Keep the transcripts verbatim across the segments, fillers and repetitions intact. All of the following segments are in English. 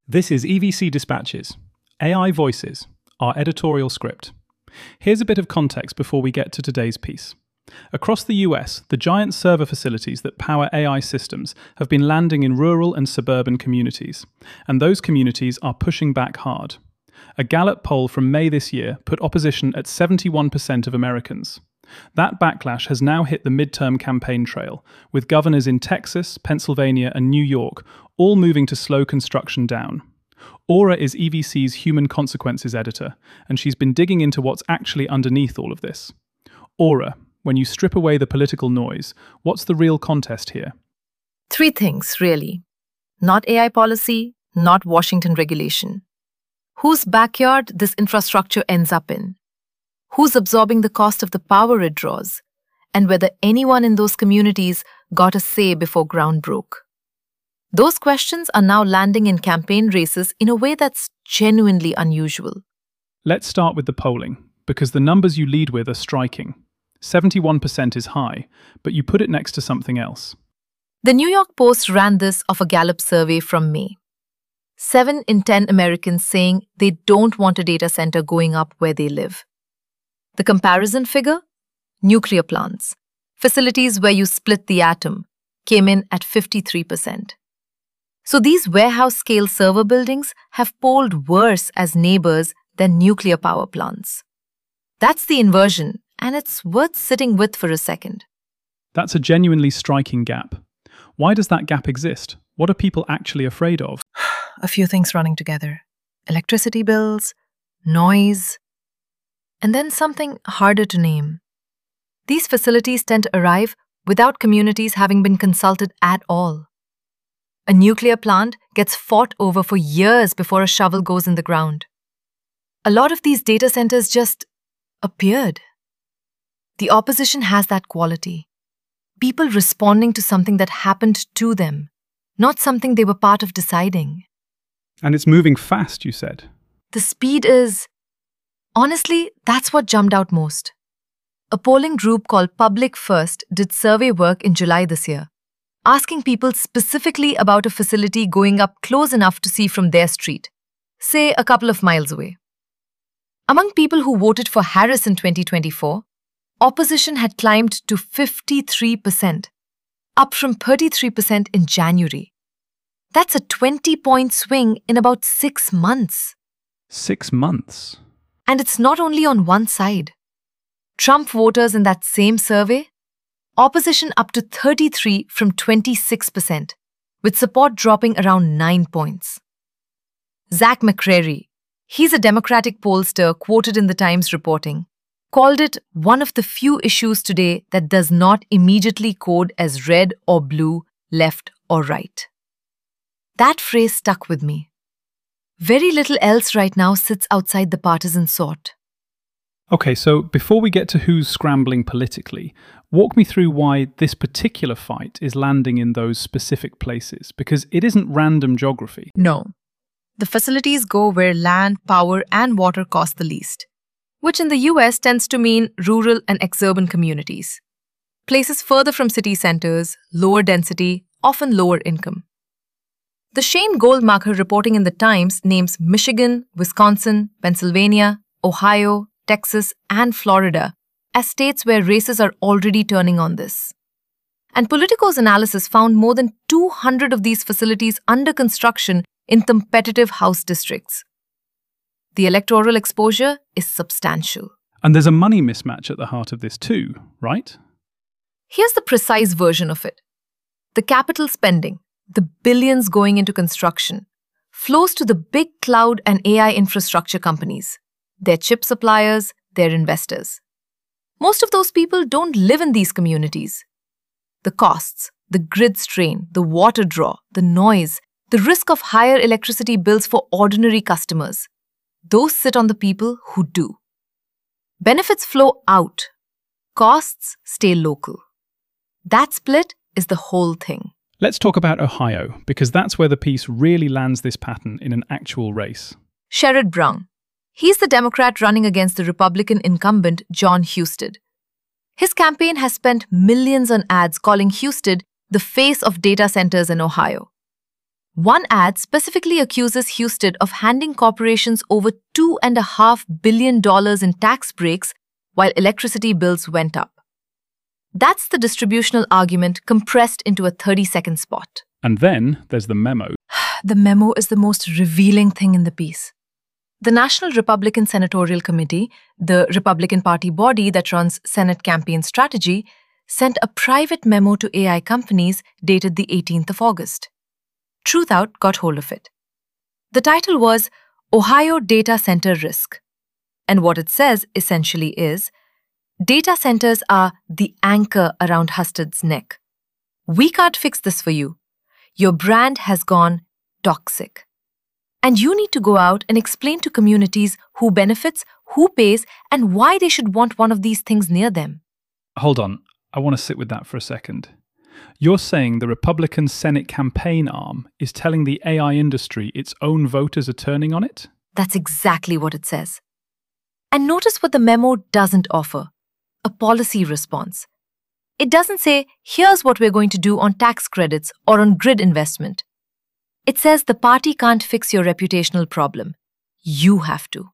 This is E V C Dispatches, A I Voices, our editorial script. Here's a bit of context before we get to today's piece. Across the U S, the giant server facilities that power A I systems have been landing in rural and suburban communities, and those communities are pushing back hard. A Gallup poll from May this year put opposition at seventy-one percent of Americans. That backlash has now hit the midterm campaign trail, with governors in Texas, Pennsylvania, and New York all moving to slow construction down. Aura is E V C's human consequences editor, and she's been digging into what's actually underneath all of this. Aura, when you strip away the political noise, what's the real contest here? Three things, really. Not A I policy, not Washington regulation. Whose backyard this infrastructure ends up in? Who's absorbing the cost of the power it draws? And whether anyone in those communities got a say before ground broke. Those questions are now landing in campaign races in a way that's genuinely unusual. Let's start with the polling, because the numbers you lead with are striking. seventy-one percent is high, but you put it next to something else. The New York Post ran this off a Gallup survey from May. Seven in ten Americans saying they don't want a data center going up where they live. The comparison figure? Nuclear plants, facilities where you split the atom, came in at fifty-three percent. So these warehouse-scale server buildings have polled worse as neighbors than nuclear power plants. That's the inversion, and it's worth sitting with for a second. That's a genuinely striking gap. Why does that gap exist? What are people actually afraid of? A few things running together. Electricity bills, noise, and then something harder to name. These facilities tend to arrive without communities having been consulted at all. A nuclear plant gets fought over for years before a shovel goes in the ground. A lot of these data centers just appeared. The opposition has that quality. People responding to something that happened to them, not something they were part of deciding. And it's moving fast, you said. The speed is... Honestly, that's what jumped out most. A polling group called Public First did survey work in July this year, asking people specifically about a facility going up close enough to see from their street, say a couple of miles away. Among people who voted for Harris in twenty twenty-four, opposition had climbed to fifty-three percent, up from thirty-three percent in January. That's a twenty-point swing in about six months. Six months? And it's not only on one side. Trump voters in that same survey, opposition up to thirty-three from twenty-six percent, with support dropping around nine points. Zach McCrary, he's a Democratic pollster quoted in the Times reporting, called it one of the few issues today that does not immediately code as red or blue, left or right. That phrase stuck with me. Very little else right now sits outside the partisan sort. Okay, so before we get to who's scrambling politically, walk me through why this particular fight is landing in those specific places, because it isn't random geography. No. The facilities go where land, power, and water cost the least, which in the U S tends to mean rural and exurban communities. Places further from city centers, lower density, often lower income. The Shane Goldmacher reporting in the Times names Michigan, Wisconsin, Pennsylvania, Ohio, Texas, and Florida as states where races are already turning on this. And Politico's analysis found more than two hundred of these facilities under construction in competitive House districts. The electoral exposure is substantial. And there's a money mismatch at the heart of this too, right? Here's the precise version of it. The capital spending, the billions going into construction, flows to the big cloud and A I infrastructure companies, their chip suppliers, their investors. Most of those people don't live in these communities. The costs, the grid strain, the water draw, the noise, the risk of higher electricity bills for ordinary customers, those sit on the people who do. Benefits flow out. Costs stay local. That split is the whole thing. Let's talk about Ohio, because that's where the piece really lands this pattern in an actual race. Sherrod Brown. He's the Democrat running against the Republican incumbent Jon Husted. His campaign has spent millions on ads calling Husted the face of data centers in Ohio. One ad specifically accuses Houston of handing corporations over two point five billion dollars in tax breaks while electricity bills went up. That's the distributional argument compressed into a thirty-second spot. And then there's the memo. The memo is the most revealing thing in the piece. The National Republican Senatorial Committee, the Republican Party body that runs Senate campaign strategy, sent a private memo to A I companies dated the eighteenth of August. Truthout got hold of it. The title was Ohio Data Center Risk. And what it says essentially is, data centers are the anchor around Husted's neck. We can't fix this for you. Your brand has gone toxic. And you need to go out and explain to communities who benefits, who pays, and why they should want one of these things near them. Hold on, I want to sit with that for a second. You're saying the Republican Senate campaign arm is telling the A I industry its own voters are turning on it? That's exactly what it says. And notice what the memo doesn't offer: a policy response. It doesn't say, here's what we're going to do on tax credits or on grid investment. It says the party can't fix your reputational problem. You have to.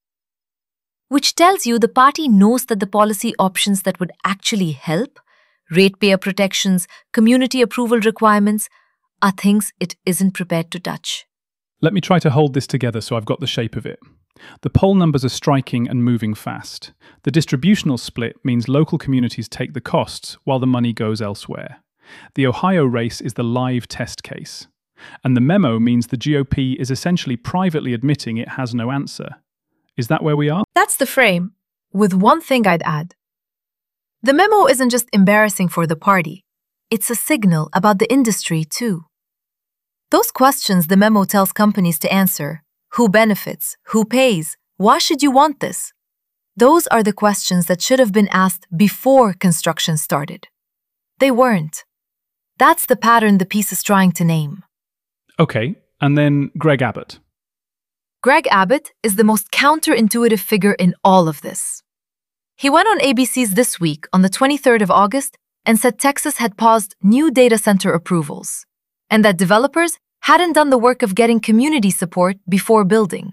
Which tells you the party knows that the policy options that would actually help, ratepayer protections, community approval requirements, are things it isn't prepared to touch. Let me try to hold this together so I've got the shape of it. The poll numbers are striking and moving fast. The distributional split means local communities take the costs while the money goes elsewhere. The Ohio race is the live test case. And the memo means the G O P is essentially privately admitting it has no answer. Is that where we are? That's the frame, with one thing I'd add. The memo isn't just embarrassing for the party. It's a signal about the industry, too. Those questions the memo tells companies to answer: who benefits? Who pays? Why should you want this? Those are the questions that should have been asked before construction started. They weren't. That's the pattern the piece is trying to name. Okay, and then Greg Abbott. Greg Abbott is the most counterintuitive figure in all of this. He went on A B C's This Week on the twenty-third of August and said Texas had paused new data center approvals, and that developers hadn't done the work of getting community support before building.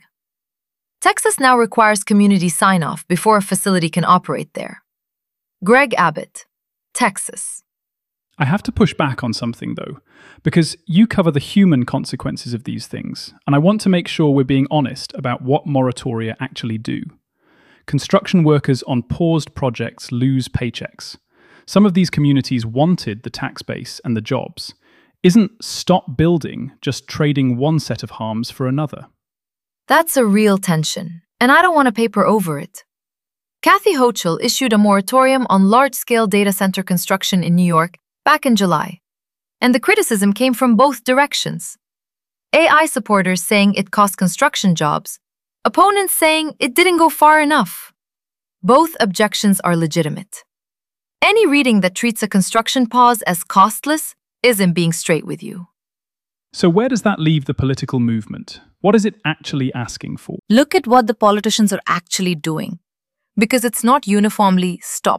Texas now requires community sign-off before a facility can operate there. Greg Abbott, Texas. I have to push back on something, though, because you cover the human consequences of these things, and I want to make sure we're being honest about what moratoria actually do. Construction workers on paused projects lose paychecks. Some of these communities wanted the tax base and the jobs. Isn't stop building just trading one set of harms for another? That's a real tension, and I don't want to paper over it. Kathy Hochul issued a moratorium on large-scale data center construction in New York back in July, and the criticism came from both directions. A I supporters saying it cost construction jobs, opponents saying it didn't go far enough. Both objections are legitimate. Any reading that treats a construction pause as costless isn't being straight with you. So where does that leave the political movement? What is it actually asking for? Look at what the politicians are actually doing, because it's not uniformly stop.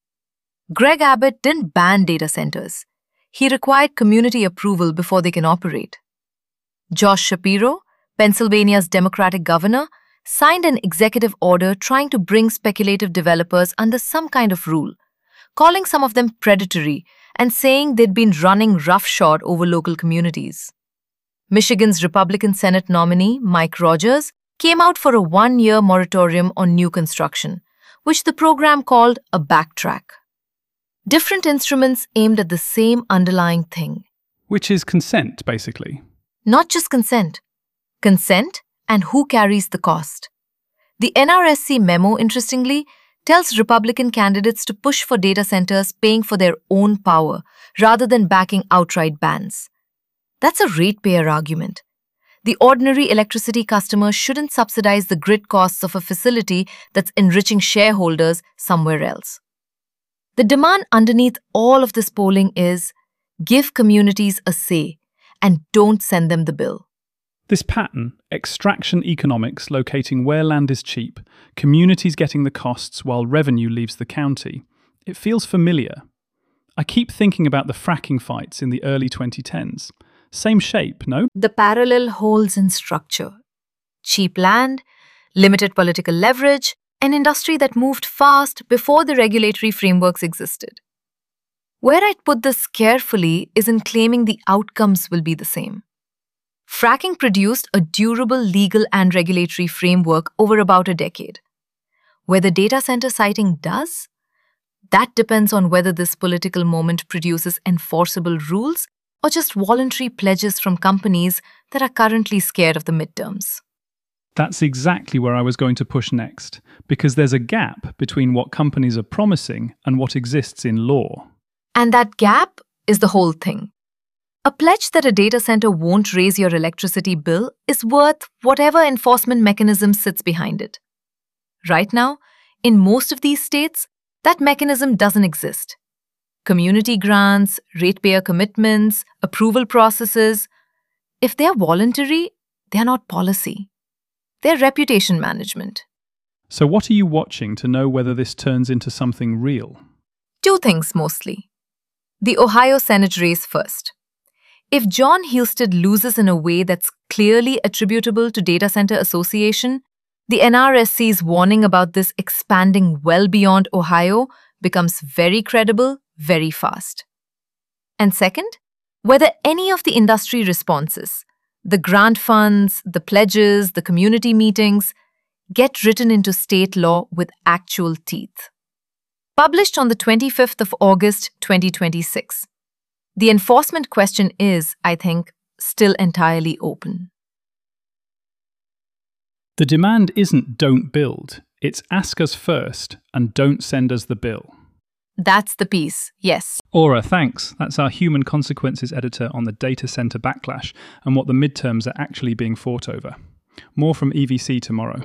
Greg Abbott didn't ban data centers. He required community approval before they can operate. Josh Shapiro, Pennsylvania's Democratic governor, signed an executive order trying to bring speculative developers under some kind of rule, calling some of them predatory and saying they'd been running roughshod over local communities. Michigan's Republican Senate nominee, Mike Rogers, came out for a one-year moratorium on new construction, which the program called a backtrack. Different instruments aimed at the same underlying thing. Which is consent, basically. Not just consent. Consent and who carries the cost. The N R S C memo, interestingly, tells Republican candidates to push for data centers paying for their own power rather than backing outright bans. That's a ratepayer argument. The ordinary electricity customer shouldn't subsidize the grid costs of a facility that's enriching shareholders somewhere else. The demand underneath all of this polling is, give communities a say and don't send them the bill. This pattern, extraction economics locating where land is cheap, communities getting the costs while revenue leaves the county, it feels familiar. I keep thinking about the fracking fights in the early twenty tens. Same shape, no? The parallel holds in structure. Cheap land, limited political leverage, an industry that moved fast before the regulatory frameworks existed. Where I'd put this carefully is in claiming the outcomes will be the same. Fracking produced a durable legal and regulatory framework over about a decade. Whether data center siting does, that depends on whether this political moment produces enforceable rules or just voluntary pledges from companies that are currently scared of the midterms. That's exactly where I was going to push next, because there's a gap between what companies are promising and what exists in law. And that gap is the whole thing. A pledge that a data center won't raise your electricity bill is worth whatever enforcement mechanism sits behind it. Right now, in most of these states, that mechanism doesn't exist. Community grants, ratepayer commitments, approval processes, if they're voluntary, they're not policy. They're reputation management. So what are you watching to know whether this turns into something real? Two things mostly. The Ohio Senate race first. If Jon Husted loses in a way that's clearly attributable to Data Center Association, the N R S C's warning about this expanding well beyond Ohio becomes very credible very fast. And second, whether any of the industry responses, the grant funds, the pledges, the community meetings, get written into state law with actual teeth. Published on the twenty-fifth of August, twenty twenty-six. The enforcement question is, I think, still entirely open. The demand isn't don't build, it's ask us first and don't send us the bill. That's the piece, yes. Aura, thanks. That's our human consequences editor on the data center backlash and what the midterms are actually being fought over. More from E V C tomorrow.